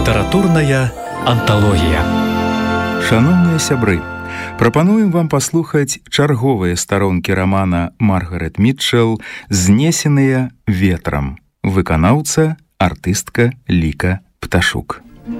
Літаратурная анталогія. Шановныя сябры, прапануем вам паслухаць чарговыя старонкі рамана Маргарет Мітчэл «Знесеныя ветрам». Выканаўца, артыстка Ліка Пташук.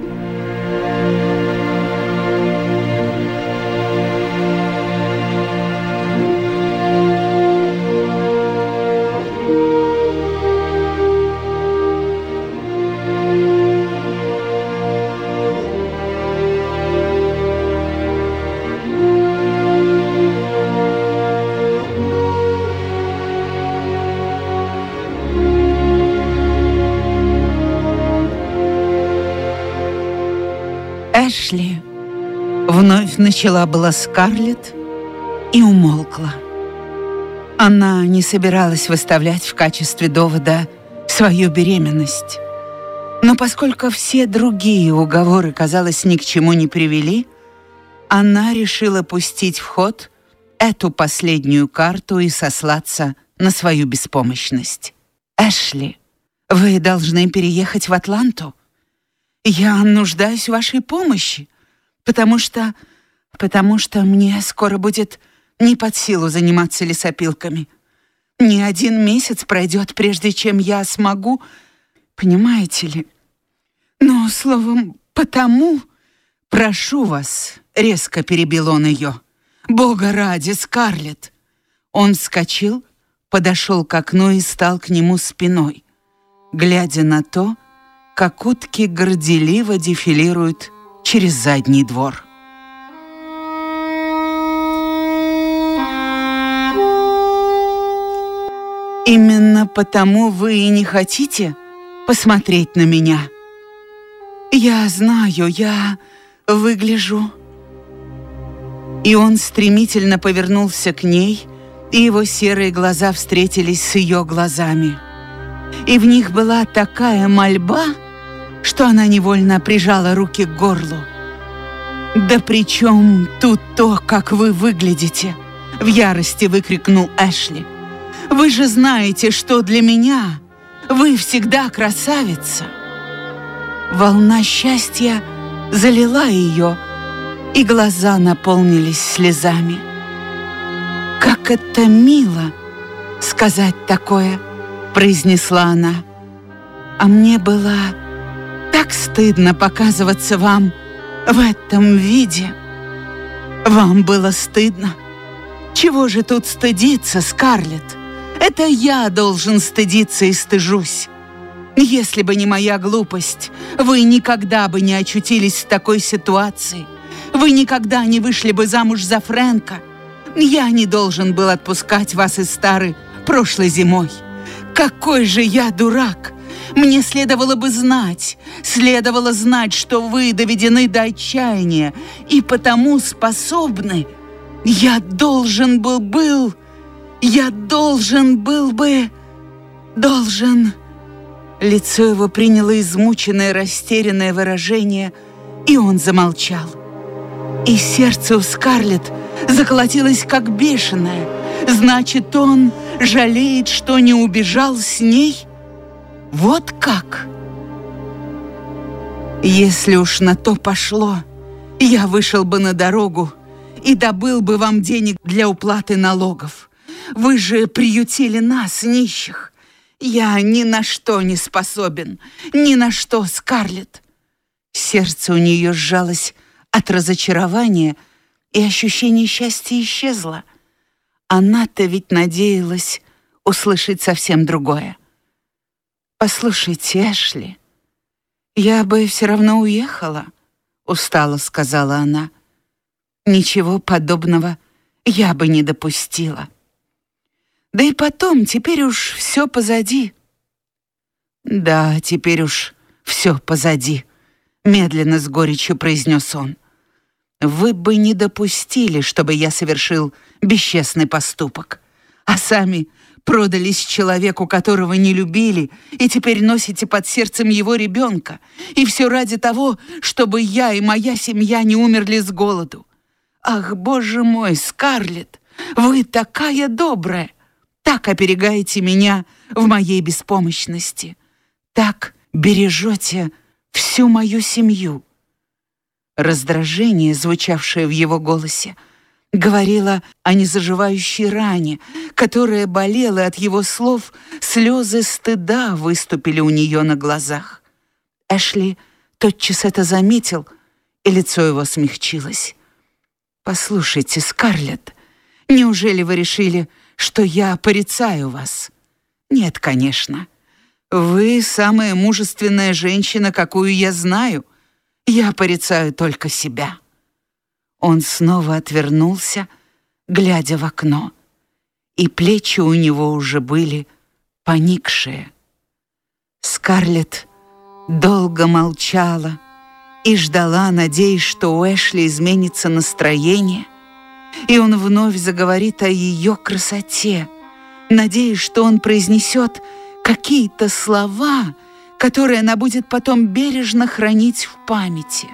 Эшли, вновь начала была Скарлетт и умолкла. Она не собиралась выставлять в качестве довода свою беременность. Но поскольку все другие уговоры, казалось, ни к чему не привели, она решила пустить в ход эту последнюю карту и сослаться на свою беспомощность. «Эшли, вы должны переехать в Атланту. Я нуждаюсь в вашей помощи, потому что мне скоро будет не под силу заниматься лесопилками. Не один месяц пройдет, прежде чем я смогу, понимаете ли. Но, словом, потому, прошу вас», — резко перебил он ее, «Бога ради, Скарлетт». Он вскочил, подошел к окну и стал к нему спиной, глядя на то, как утки горделиво дефилируют через задний двор. «Именно потому вы и не хотите посмотреть на меня? Я знаю, я выгляжу...» И он стремительно повернулся к ней, и его серые глаза встретились с ее глазами. И в них была такая мольба, что она невольно прижала руки к горлу. «Да при чем тут то, как вы выглядите?» — в ярости выкрикнул Эшли. «Вы же знаете, что для меня вы всегда красавица!» Волна счастья залила ее, и глаза наполнились слезами. «Как это мило сказать такое!» — произнесла она. «А мне было так стыдно показываться вам в этом виде». «Вам было стыдно? Чего же тут стыдиться, Скарлетт? Это я должен стыдиться и стыжусь. Если бы не моя глупость, вы никогда бы не очутились в такой ситуации. Вы никогда не вышли бы замуж за Фрэнка. Я не должен был отпускать вас из Тары прошлой зимой. Какой же я дурак! Мне следовало знать, что вы доведены до отчаяния и потому способны. Я должен был бы... Лицо его приняло измученное, растерянное выражение, и он замолчал. И сердце у Скарлетт заколотилось как бешеное. Значит, он жалеет, что не убежал с ней? Вот как? «Если уж на то пошло, я вышел бы на дорогу и добыл бы вам денег для уплаты налогов. Вы же приютили нас, нищих. Я ни на что не способен, ни на что, Скарлетт». Сердце у нее сжалось от разочарования, и ощущение счастья исчезло. Она-то ведь надеялась услышать совсем другое. «Послушайте, Эшли, я бы все равно уехала», — устало сказала она. «Ничего подобного я бы не допустила. Да и потом, теперь уж все позади». «Да, теперь уж все позади», — медленно с горечью произнес он. «Вы бы не допустили, чтобы я совершил бесчестный поступок, а сами продались человеку, которого не любили, и теперь носите под сердцем его ребенка, и все ради того, чтобы я и моя семья не умерли с голоду. Ах, Боже мой, Скарлетт, вы такая добрая, так оберегаете меня в моей беспомощности, так бережете всю мою семью». Раздражение, звучавшее в его голосе, говорило о незаживающей ране, которая болела, и от его слов слезы стыда выступили у нее на глазах. Эшли тотчас это заметил, и лицо его смягчилось. «Послушайте, Скарлетт, неужели вы решили, что я порицаю вас? Нет, конечно. Вы самая мужественная женщина, какую я знаю. Я порицаю только себя». Он снова отвернулся, глядя в окно, и плечи у него уже были поникшие. Скарлетт долго молчала и ждала, надеясь, что у Эшли изменится настроение, и он вновь заговорит о ее красоте, надеясь, что он произнесет какие-то слова, которые она будет потом бережно хранить в памяти.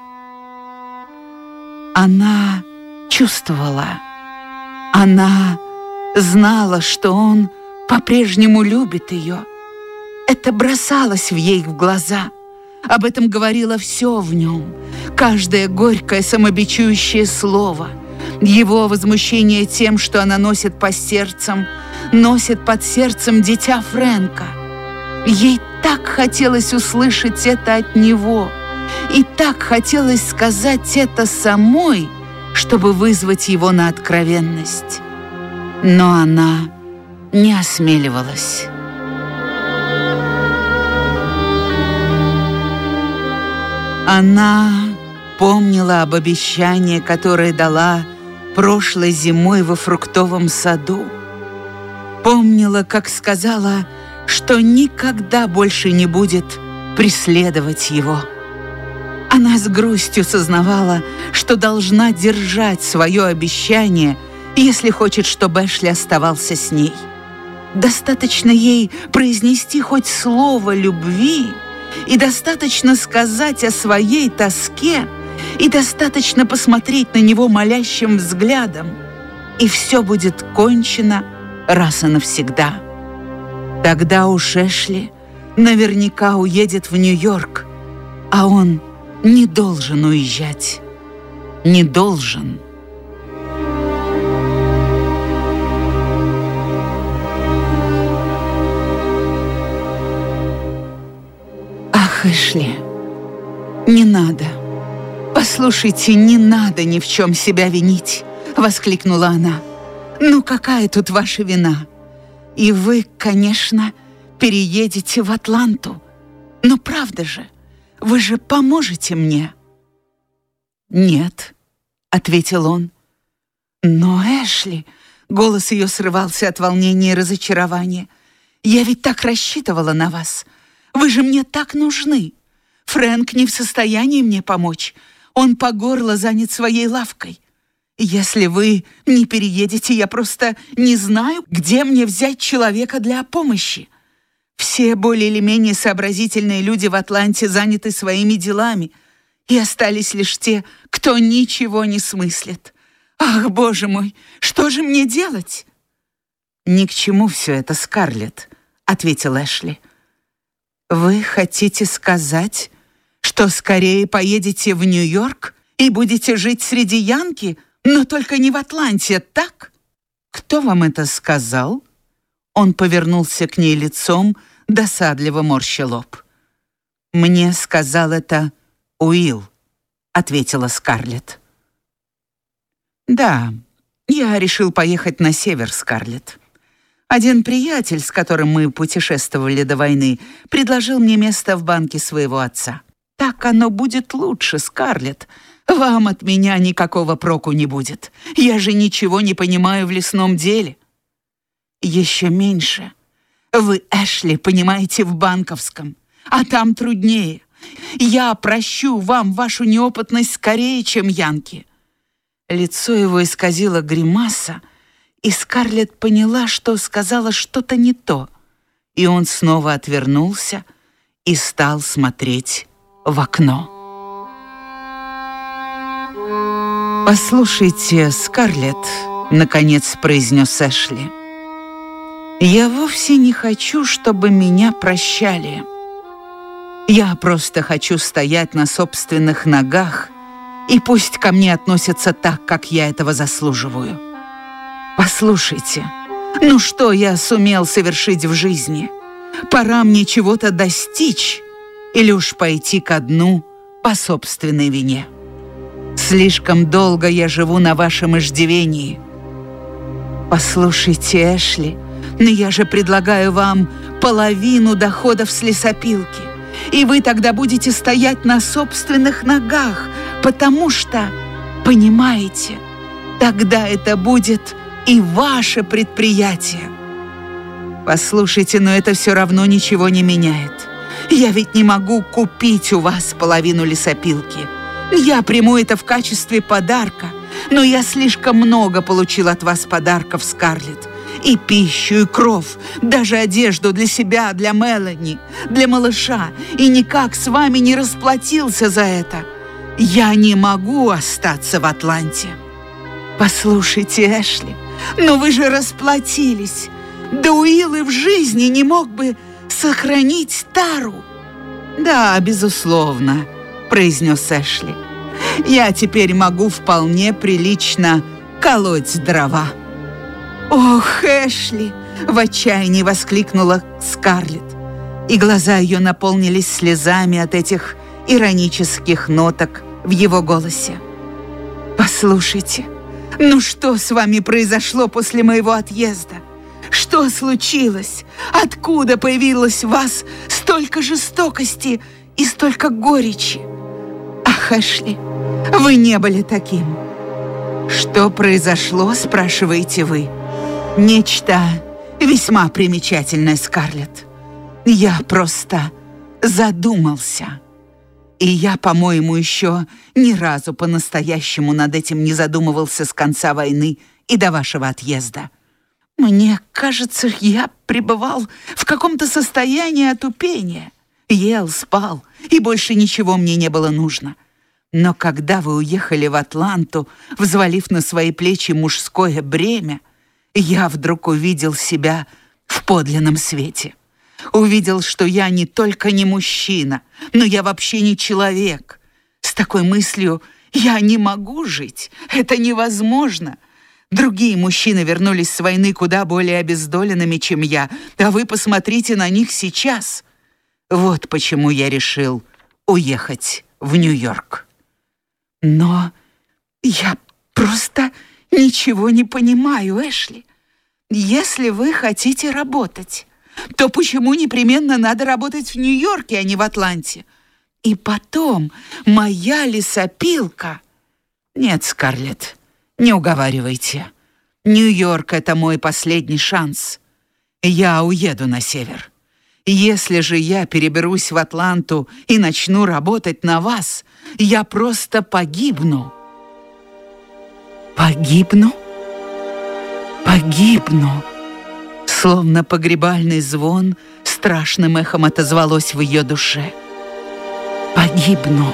Она чувствовала, она знала, что он по-прежнему любит ее. Это бросалось ей в глаза. Об этом говорило все в нем, каждое горькое самобичующее слово, его возмущение тем, что она носит под сердцем дитя Фрэнка. Ей так хотелось услышать это от него, и так хотелось сказать это самой, чтобы вызвать его на откровенность. Но она не осмеливалась. Она помнила об обещании, которое дала прошлой зимой во фруктовом саду. Помнила, как сказала, что никогда больше не будет преследовать его. Она с грустью сознавала, что должна держать свое обещание, если хочет, чтобы Эшли оставался с ней. Достаточно ей произнести хоть слово любви, и достаточно сказать о своей тоске, и достаточно посмотреть на него молящим взглядом, и все будет кончено раз и навсегда. Тогда уж Эшли наверняка уедет в Нью-Йорк, а он не должен уезжать. Не должен. Ах, Эшли, не надо. Послушайте, не надо ни в чем себя винить, воскликнула она. Ну какая тут ваша вина? И вы, конечно, переедете в Атланту. Но правда же, вы же поможете мне. Нет, ответил он. Но, Эшли, голос ее срывался от волнения и разочарования. Я ведь так рассчитывала на вас. Вы же мне так нужны. Фрэнк не в состоянии мне помочь. Он по горло занят своей лавкой. Если вы не переедете, я просто не знаю, где мне взять человека для помощи. Все более или менее сообразительные люди в Атланте заняты своими делами, и остались лишь те, кто ничего не смыслит. Ах, Боже мой, что же мне делать? Ни к чему все это, Скарлетт, ответил Эшли. Вы хотите сказать, что скорее поедете в Нью-Йорк и будете жить среди янки, но только не в Атланте, так? Кто вам это сказал? Он повернулся к ней лицом, досадливо морща лоб. Мне сказал это Уилл, ответила Скарлетт. Да, я решил поехать на север, Скарлетт. Один приятель, с которым мы путешествовали до войны, предложил мне место в банке своего отца. Так оно будет лучше, Скарлетт. Вам от меня никакого проку не будет. Я же ничего не понимаю в лесном деле. Еще меньше. Вы, Эшли, понимаете в банковском, а там труднее. Я прощу вам вашу неопытность скорее, чем янки. Лицо его исказило гримаса, и Скарлетт поняла, что сказала что-то не то, и он снова отвернулся и стал смотреть в окно. «Послушайте, Скарлетт», — наконец произнес Эшли, «я вовсе не хочу, чтобы меня прощали. Я просто хочу стоять на собственных ногах, и пусть ко мне относятся так, как я этого заслуживаю. Послушайте, ну что я сумел совершить в жизни? Пора мне чего-то достичь или уж пойти ко дну по собственной вине. Слишком долго я живу на вашем иждивении. Послушайте, Эшли, но я же предлагаю вам половину доходов с лесопилки, и вы тогда будете стоять на собственных ногах, потому что, понимаете, тогда это будет и ваше предприятие. Послушайте, но это все равно ничего не меняет. Я ведь не могу купить у вас половину лесопилки. Я приму это в качестве подарка, но я слишком много получил от вас подарков, Скарлетт. И пищу, и кров, даже одежду для себя, для Мелани, для малыша. И никак с вами не расплатился за это. Я не могу остаться в Атланте. Послушайте, Эшли, но вы же расплатились. Да Уилл и в жизни не мог бы сохранить Тару. Да, безусловно, произнес Эшли. Я теперь могу вполне прилично колоть дрова. «Ох, Эшли!» — в отчаянии воскликнула Скарлетт, и глаза ее наполнились слезами от этих иронических ноток в его голосе. «Послушайте, ну что с вами произошло после моего отъезда? Что случилось? Откуда появилось в вас столько жестокости и столько горечи? Ах, Эшли, вы не были таким!» «Что произошло?» — спрашиваете вы. «Нечто весьма примечательное, Скарлетт. Я просто задумался. И я, по-моему, еще ни разу по-настоящему над этим не задумывался с конца войны и до вашего отъезда. Мне кажется, я пребывал в каком-то состоянии отупения. Ел, спал, и больше ничего мне не было нужно. Но когда вы уехали в Атланту, взвалив на свои плечи мужское бремя, я вдруг увидел себя в подлинном свете. Увидел, что я не только не мужчина, но я вообще не человек. С такой мыслью я не могу жить. Это невозможно. Другие мужчины вернулись с войны куда более обездоленными, чем я. А вы посмотрите на них сейчас. Вот почему я решил уехать в Нью-Йорк. Но я просто ничего не понимаю, Эшли. Если вы хотите работать, то почему непременно надо работать в Нью-Йорке, а не в Атланте? И потом, моя лесопилка... Нет, Скарлетт, не уговаривайте. Нью-Йорк — это мой последний шанс. Я уеду на север. Если же я переберусь в Атланту и начну работать на вас, я просто погибну. Погибну? Погибну. Словно погребальный звон страшным эхом отозвалось в ее душе. Погибну.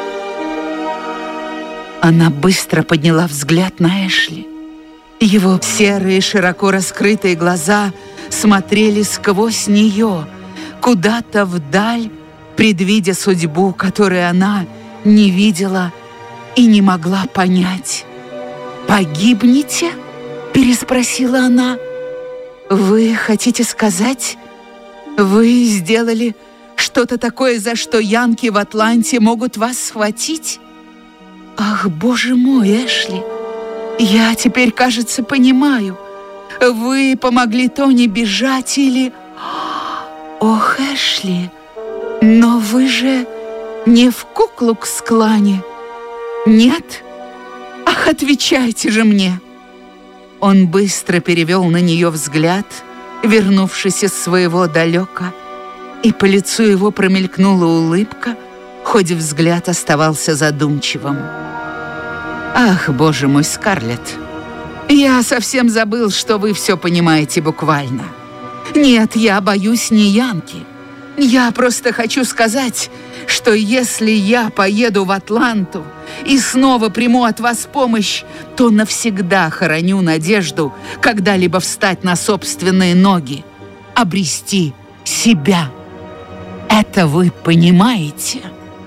Она быстро подняла взгляд на Эшли. Его серые, широко раскрытые глаза смотрели сквозь нее, куда-то вдаль, предвидя судьбу, которую она не видела и не могла понять. «Погибнете?» — переспросила она. «Вы хотите сказать, вы сделали что-то такое, за что янки в Атланте могут вас схватить? Ах, боже мой, Эшли, я теперь, кажется, понимаю. Вы помогли Тони бежать или... Ох, Эшли, но вы же не в Ку-Клукс-Клане, нет? Ах, отвечайте же мне!» Он быстро перевел на нее взгляд, вернувшись из своего далека, и по лицу его промелькнула улыбка, хоть взгляд оставался задумчивым. «Ах, боже мой, Скарлетт, я совсем забыл, что вы все понимаете буквально. Нет, я боюсь не янки. Я просто хочу сказать, что если я поеду в Атланту и снова приму от вас помощь, то навсегда хороню надежду когда-либо встать на собственные ноги, обрести себя. Это вы понимаете?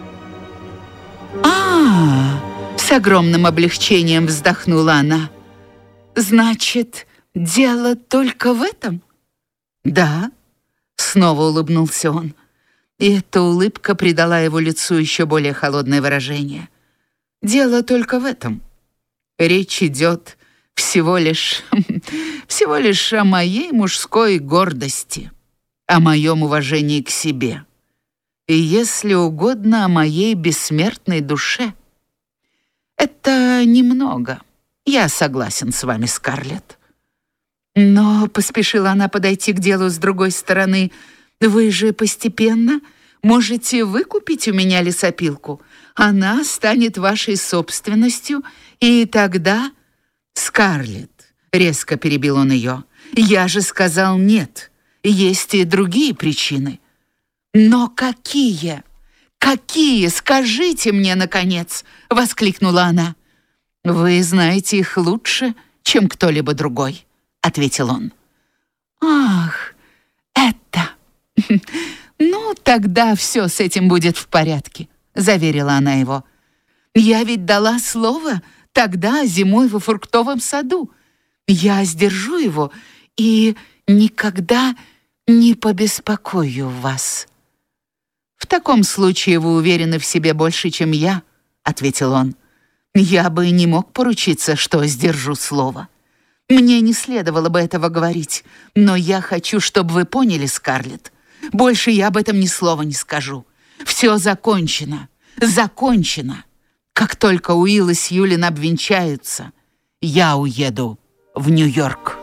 С огромным облегчением вздохнула она. Значит, дело только в этом? Да, снова улыбнулся он. И эта улыбка придала его лицу еще более холодное выражение. Дело только в этом. Речь идет всего лишь о моей мужской гордости, о моем уважении к себе. И, если угодно, о моей бессмертной душе. Это немного. Я согласен с вами, Скарлетт. Но поспешила она подойти к делу с другой стороны. Вы же постепенно можете выкупить у меня лесопилку. Она станет вашей собственностью, и тогда... Скарлетт, резко перебил он ее, я же сказал нет. Есть и другие причины. Но какие? Какие? Скажите мне, наконец, воскликнула она. Вы знаете их лучше, чем кто-либо другой, ответил он. Ах, это... Ну, тогда все с этим будет в порядке, заверила она его. Я ведь дала слово тогда зимой во фруктовом саду. Я сдержу его и никогда не побеспокою вас. В таком случае вы уверены в себе больше, чем я, ответил он. Я бы не мог поручиться, что сдержу слово. Мне не следовало бы этого говорить, но я хочу, чтобы вы поняли, Скарлетт. Больше я об этом ни слова не скажу. Все закончено. Закончено. Как только Уилл и Сьюлин обвенчаются, я уеду в Нью-Йорк.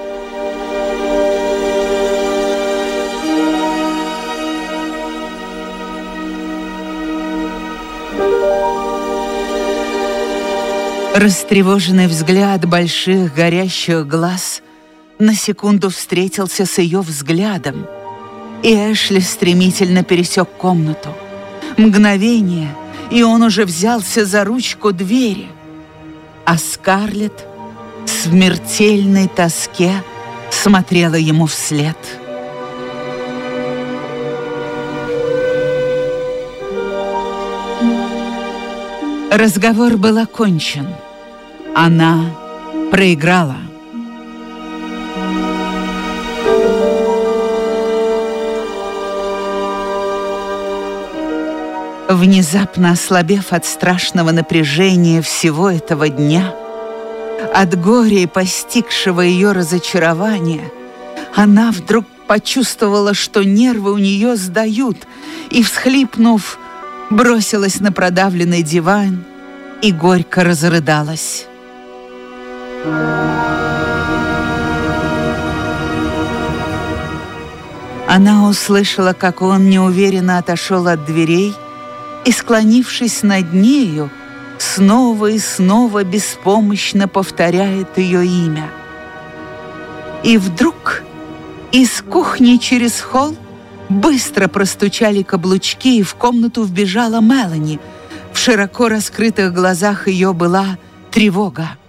Растревоженный взгляд больших горящих глаз на секунду встретился с ее взглядом, и Эшли стремительно пересек комнату. Мгновение, и он уже взялся за ручку двери, а Скарлетт в смертельной тоске смотрела ему вслед. Разговор был окончен. Она проиграла. Внезапно ослабев от страшного напряжения всего этого дня, от горя и постигшего ее разочарования, она вдруг почувствовала, что нервы у нее сдают, и, всхлипнув, бросилась на продавленный диван и горько разрыдалась. Она услышала, как он неуверенно отошел от дверей и, склонившись над нею, снова и снова беспомощно повторяет ее имя. И вдруг из кухни через холл быстро простучали каблучки, и в комнату вбежала Мелани. В широко раскрытых глазах ее была тревога.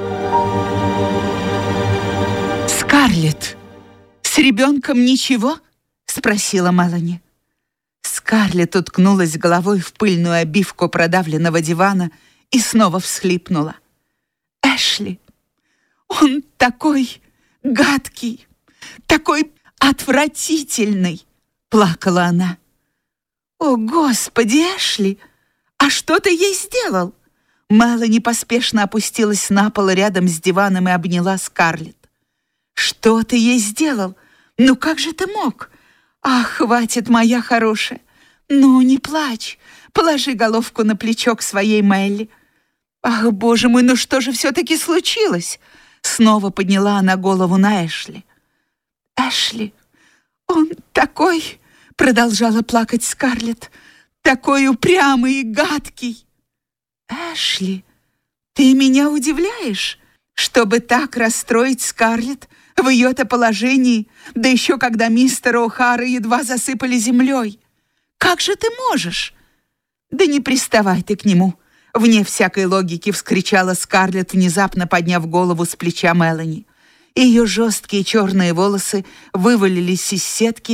«Скарлетт, с ребенком ничего?» — спросила Мелани. Скарлетт уткнулась головой в пыльную обивку продавленного дивана и снова всхлипнула. «Эшли, он такой гадкий, такой отвратительный!» — плакала она. «О, Господи, Эшли, а что ты ей сделал?» Мелани поспешно опустилась на пол рядом с диваном и обняла Скарлетт. «Что ты ей сделал? Ну как же ты мог? Ах, хватит, моя хорошая. Ну, не плачь. Положи головку на плечо к своей Мелли. Ах, боже мой, ну что же все-таки случилось?» Снова подняла она голову на Эшли. «Эшли, он такой...» — продолжала плакать Скарлетт. «Такой упрямый и гадкий». «Эшли, ты меня удивляешь, чтобы так расстроить Скарлетт в ее-то положении, да еще когда мистера О'Хара едва засыпали землей. Как же ты можешь?» «Да не приставай ты к нему», — вне всякой логики вскричала Скарлетт, внезапно подняв голову с плеча Мелани. Ее жесткие черные волосы вывалились из сетки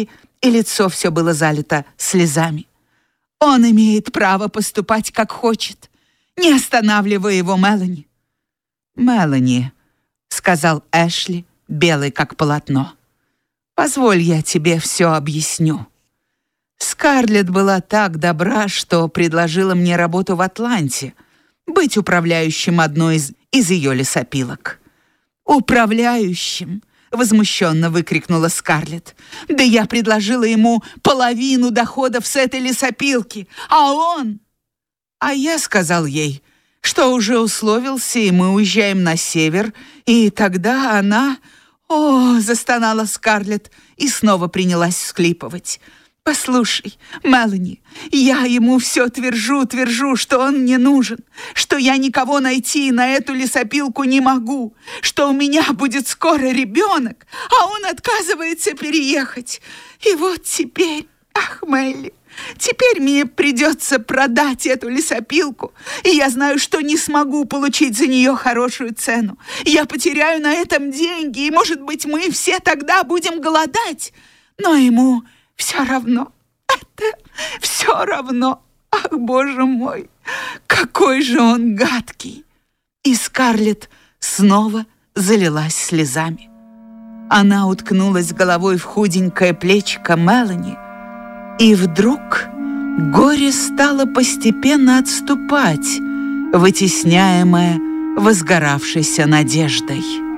и лицо все было залито слезами. «Он имеет право поступать, как хочет. Не останавливай его, Мелани». «Мелани», — сказал Эшли, белый как полотно, — «позволь, я тебе все объясню. Скарлетт была так добра, что предложила мне работу в Атланте, быть управляющим одной из ее лесопилок». «Управляющим?» — возмущенно выкрикнула Скарлетт. «Да я предложила ему половину доходов с этой лесопилки, а он...» «А я сказал ей, что уже условился, и мы уезжаем на север, и тогда она...» «О!» — застонала Скарлетт и снова принялась всхлипывать. «Послушай, Мелани, я ему все твержу, что он мне нужен, что я никого найти на эту лесопилку не могу, что у меня будет скоро ребенок, а он отказывается переехать. И вот теперь, ах, Мелли, теперь мне придется продать эту лесопилку, и я знаю, что не смогу получить за нее хорошую цену. Я потеряю на этом деньги, и, может быть, мы все тогда будем голодать, но ему... все равно, это все равно. Ах, Боже мой, какой же он гадкий!» И Скарлетт снова залилась слезами. Она уткнулась головой в худенькое плечико Мелани, и вдруг горе стало постепенно отступать, вытесняемое возгоравшейся надеждой.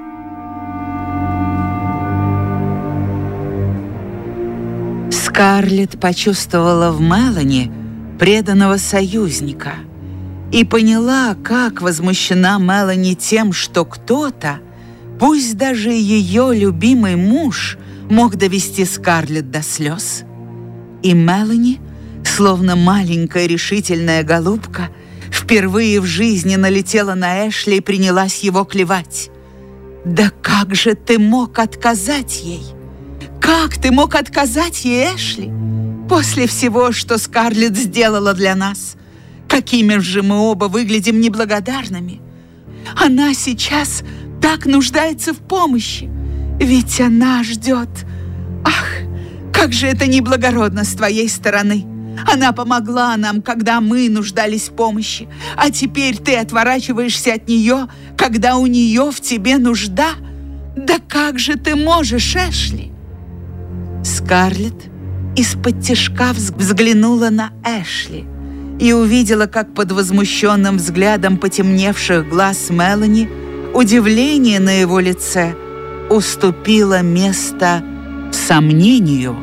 Скарлетт почувствовала в Мелани преданного союзника и поняла, как возмущена Мелани тем, что кто-то, пусть даже ее любимый муж, мог довести Скарлетт до слез. И Мелани, словно маленькая решительная голубка, впервые в жизни налетела на Эшли и принялась его клевать. «Да как же ты мог отказать ей? Как ты мог отказать ей, Эшли? После всего, что Скарлетт сделала для нас, какими же мы оба выглядим неблагодарными. Она сейчас так нуждается в помощи, ведь она ждет. Ах, как же это неблагородно с твоей стороны! Она помогла нам, когда мы нуждались в помощи, а теперь ты отворачиваешься от нее, когда у нее в тебе нужда. Да как же ты можешь, Эшли?» Скарлетт из-под-тишка взглянула на Эшли и увидела, как под возмущенным взглядом потемневших глаз Мелани удивление на его лице уступило место сомнению.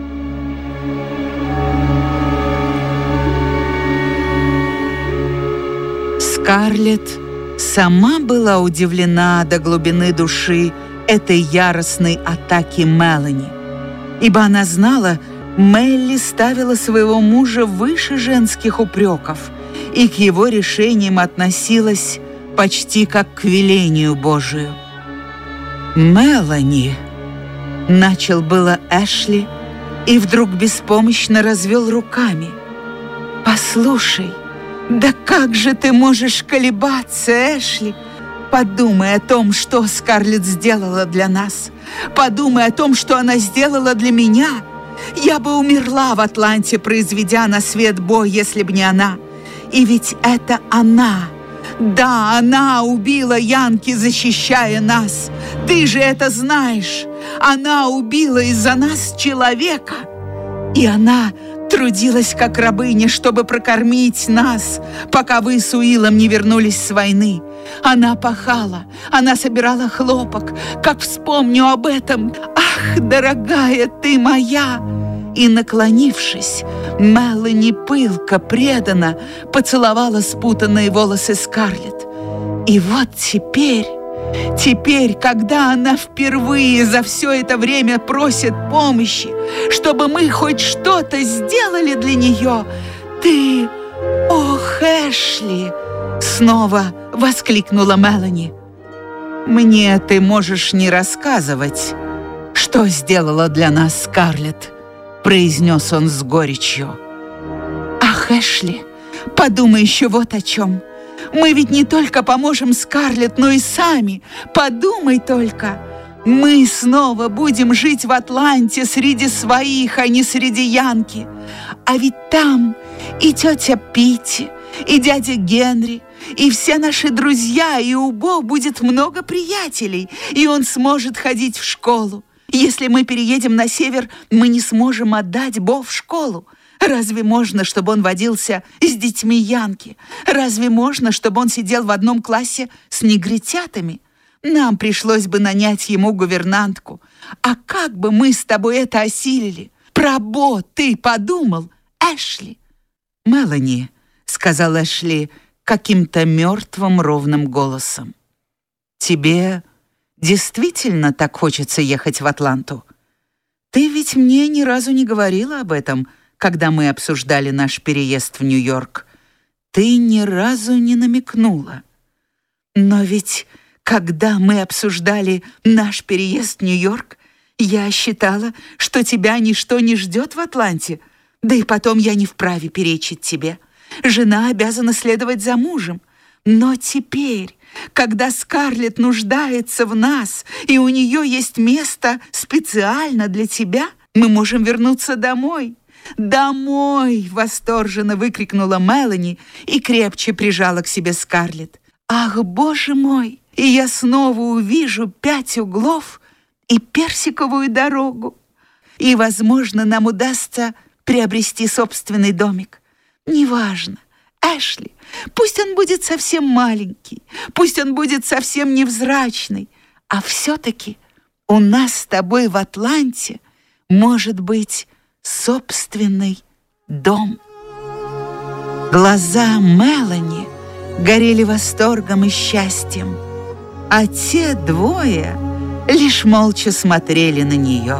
Скарлетт сама была удивлена до глубины души этой яростной атаки Мелани, ибо она знала, Мелли ставила своего мужа выше женских упреков и к его решениям относилась почти как к велению Божию. «Мелани», — начал было Эшли, и вдруг беспомощно развел руками. «Послушай, да как же ты можешь колебаться, Эшли? Подумай о том, что Скарлетт сделала для нас. Подумай о том, что она сделала для меня. Я бы умерла в Атланте, произведя на свет бой, если б не она. И ведь это она. Да, она убила Янки, защищая нас. Ты же это знаешь. Она убила из-за нас человека. И она трудилась как рабыня, чтобы прокормить нас, пока вы с Уиллом не вернулись с войны. Она пахала, она собирала хлопок. Как вспомню об этом, ах, дорогая ты моя! И, наклонившись, Мелани пылко, преданно поцеловала спутанные волосы Скарлетт. И вот теперь, когда она впервые за все это время просит помощи, чтобы мы хоть что-то сделали для нее, ты, ох, Эшли, снова воскликнула Мелани. «Мне ты можешь не рассказывать, что сделала для нас Скарлетт», произнес он с горечью. «Ах, Эшли, подумай еще вот о чем. Мы ведь не только поможем Скарлетт, но и сами. Подумай только. Мы снова будем жить в Атланте среди своих, а не среди янки. А ведь там и тетя Питти, и дядя Генри, и все наши друзья, и у Бо будет много приятелей, и он сможет ходить в школу. Если мы переедем на север, мы не сможем отдать Бо в школу. Разве можно, чтобы он водился с детьми янки? Разве можно, чтобы он сидел в одном классе с негритятами? Нам пришлось бы нанять ему гувернантку. А как бы мы с тобой это осилили? Про Бо ты подумал, Эшли? «Мелани», — сказал Эшли каким-то мертвым ровным голосом, «тебе действительно так хочется ехать в Атланту? Ты ведь мне ни разу не говорила об этом, когда мы обсуждали наш переезд в Нью-Йорк. Ты ни разу не намекнула. Но ведь, когда мы обсуждали наш переезд в Нью-Йорк, я считала, что тебя ничто не ждет в Атланте. Да и потом я не вправе перечить тебе. Жена обязана следовать за мужем. Но теперь, когда Скарлетт нуждается в нас, и у нее есть место специально для тебя, мы можем вернуться домой». «Домой!» — восторженно выкрикнула Мелани и крепче прижала к себе Скарлетт. «Ах, Боже мой! И я снова увижу 5 углов и персиковую дорогу. И, возможно, нам удастся приобрести собственный домик. Неважно, Эшли, пусть он будет совсем маленький, пусть он будет совсем невзрачный, а все-таки у нас с тобой в Атланте может быть собственный дом». Глаза Мелани горели восторгом и счастьем, а те двое лишь молча смотрели на нее.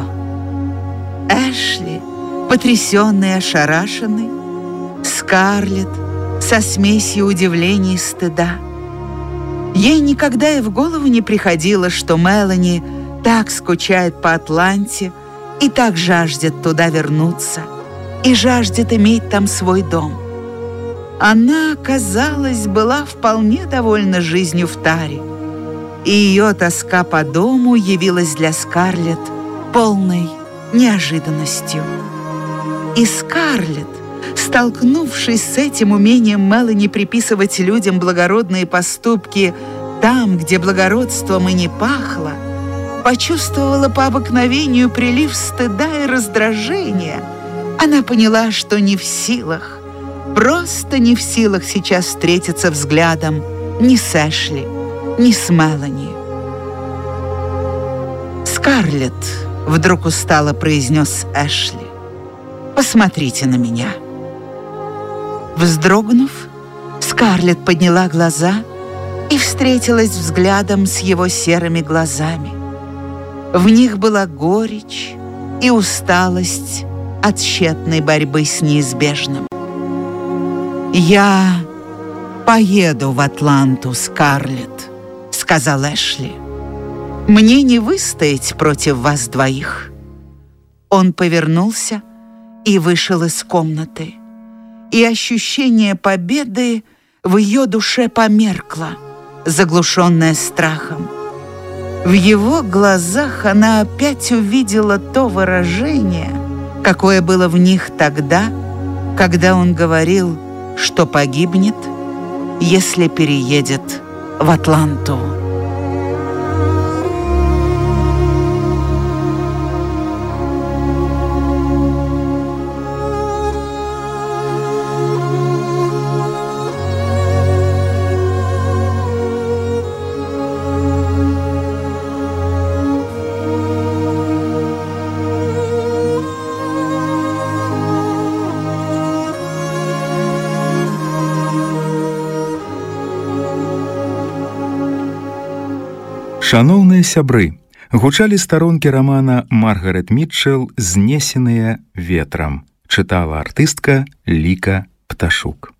Эшли, потрясенный и ошарашенный, Скарлетт со смесью удивления и стыда. Ей никогда и в голову не приходило, что Мелани так скучает по Атланте и так жаждет туда вернуться, и жаждет иметь там свой дом. Она, казалось, была вполне довольна жизнью в Таре, и ее тоска по дому явилась для Скарлетт полной неожиданностью. И Скарлетт, столкнувшись с этим умением Мелани приписывать людям благородные поступки там, где благородством и не пахло, почувствовала по обыкновению прилив стыда и раздражения. Она поняла, что не в силах, просто не в силах сейчас встретиться взглядом ни с Эшли, ни с Мелани. «Скарлетт», — вдруг устало произнес Эшли, — «посмотрите на меня». Вздрогнув, Скарлетт подняла глаза и встретилась взглядом с его серыми глазами. В них была горечь и усталость от тщетной борьбы с неизбежным. «Я поеду в Атланту, Скарлетт», — сказал Эшли. «Мне не выстоять против вас двоих». Он повернулся и вышел из комнаты, и ощущение победы в ее душе померкло, заглушенное страхом. В его глазах она опять увидела то выражение, какое было в них тогда, когда он говорил, что погибнет, если переедет в Атланту. Шаноўныя сябры, гучалі старонкі рамана Маргарэт Мітчэл «Знесеныя ветрам». Чытала артыстка Ліка Пташук.